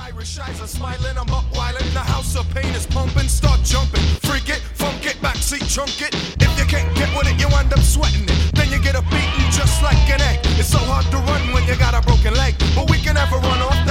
Irish eyes are smiling, I'm up wildin'. The house of pain is pumping, start jumping. Freak it, funk it, backseat chunk it. If you can't get with it, you end up sweating it. Then you get a beating just like an egg. It's so hard to run when you got a broken leg, but we can never run off